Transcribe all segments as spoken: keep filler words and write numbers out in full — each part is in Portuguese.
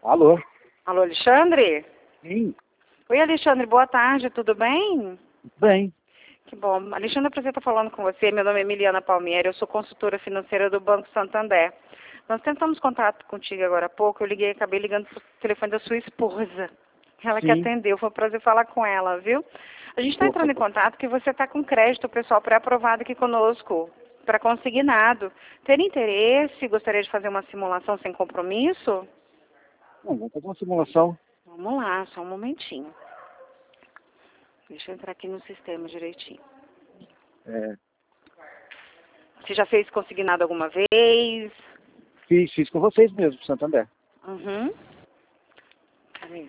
Alô? Alô, Alexandre? Sim. Oi, Alexandre, boa tarde, tudo bem? Bem. Que bom. Alexandre, prazer estar falando com você. Meu nome é Emiliana Palmieri, eu sou consultora financeira do Banco Santander. Nós tentamos contato contigo agora há pouco, eu liguei, acabei ligando para o telefone da sua esposa. Ela que Sim. atendeu, foi um prazer falar com ela, viu? A gente está Opa. entrando em contato porque você está com crédito, pessoal, pré-aprovado aqui conosco, para consignado. Teria interesse? Gostaria de fazer uma simulação sem compromisso? Não, vamos fazer uma simulação. Vamos lá, só um momentinho. Deixa eu entrar aqui no sistema direitinho. É, Você já fez consignado alguma vez? fiz, fiz com vocês mesmo, Santander. Uhum. Peraí.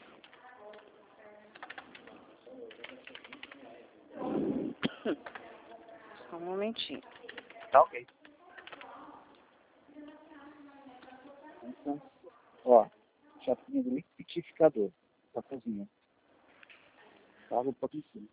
Só um momentinho. Tá ok. Então, ó, chapinha do liquidificador da cozinha. Tava um pouco em cima.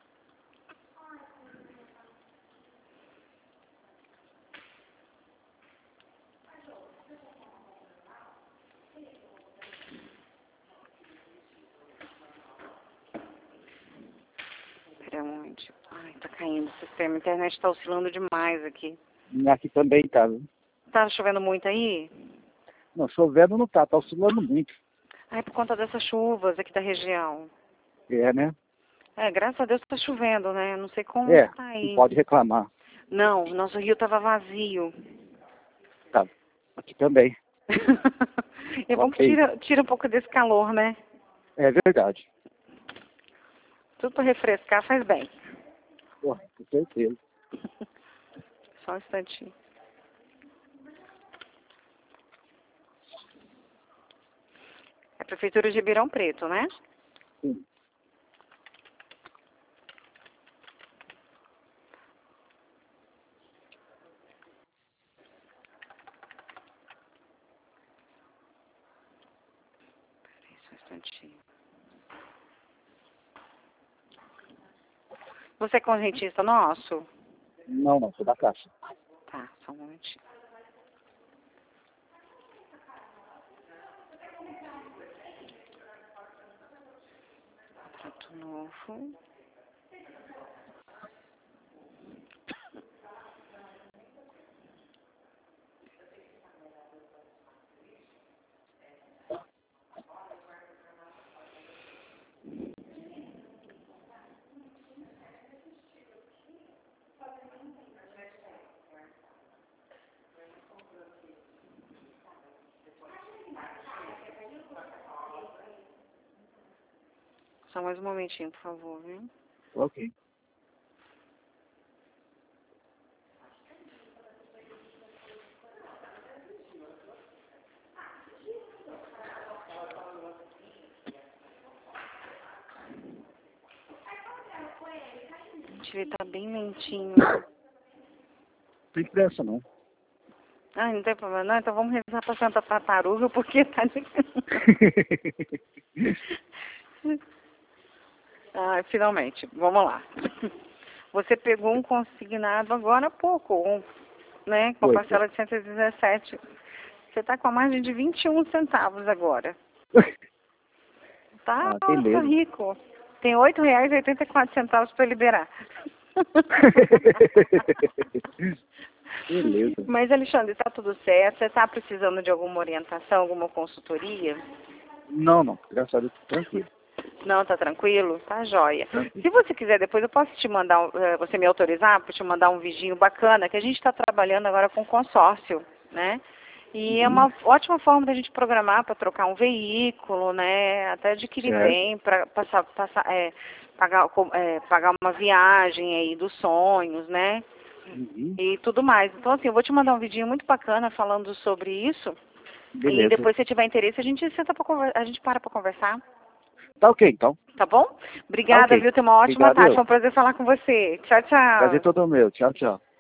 Pera um momentinho. Ai, tá caindo o sistema. A internet tá oscilando demais aqui. E aqui também tá, viu? Tá chovendo muito aí? Não, chovendo não tá, tá oscilando muito. Ai, por conta dessas chuvas aqui da região. É, né? É, graças a Deus tá chovendo, né? Não sei como É, tá não aí. pode reclamar. Não, nosso rio tava vazio. Tá, aqui também. É bom que Ok. tira, tira um pouco desse calor, né? É verdade. Tudo para refrescar faz bem. Pô, com certeza. Só um instantinho. É a Prefeitura de Ribeirão Preto, né? Sim. Peraí, só um instantinho. Você é correntista nosso? Não, não, sou da Caixa. Tá, só um momentinho. Contrato novo. Só mais um momentinho, por favor, viu? Ok. Gente, ele tá bem lentinho. Não tem pressa, não. Ah, não tem problema não, então vamos rezar pra Santa Tartaruga, porque tá de... Ah, finalmente, vamos lá. Você pegou um consignado agora há pouco, um, né, com a Foi, parcela de cento e dezessete. Você está com a margem de vinte e um centavos agora. Tá, Ah, tá beleza. rico. Tem oito reais e oitenta e quatro centavos para liberar. Beleza. Mas, Alexandre, está tudo certo? Você está precisando de alguma orientação, alguma consultoria? Não, não. Graças a Deus, tô tranquilo. Não, tá tranquilo? Tá jóia. Tranquilo. Se você quiser, depois eu posso te mandar, um- eh, você me autorizar para te mandar um vidinho bacana, que a gente está trabalhando agora com consórcio, né? E é Uhum. uma ótima forma da gente programar para trocar um veículo, né? Até adquirir Certo. bem, para passar, passar, é, pagar, com- é, pagar uma viagem aí dos sonhos, né? Uhum. E tudo mais. Então, assim, eu vou te mandar um vidinho muito bacana falando sobre isso. E Beleza. depois, se tiver interesse, a gente senta pra conver- a gente para para conversar. Tá ok, então. Tá bom? Tá Obrigada, ok. viu? Tenha uma ótima Obrigado tarde. eu. Foi um prazer falar com você. Tchau, Prazer tchau. todo meu. Tchau, tchau.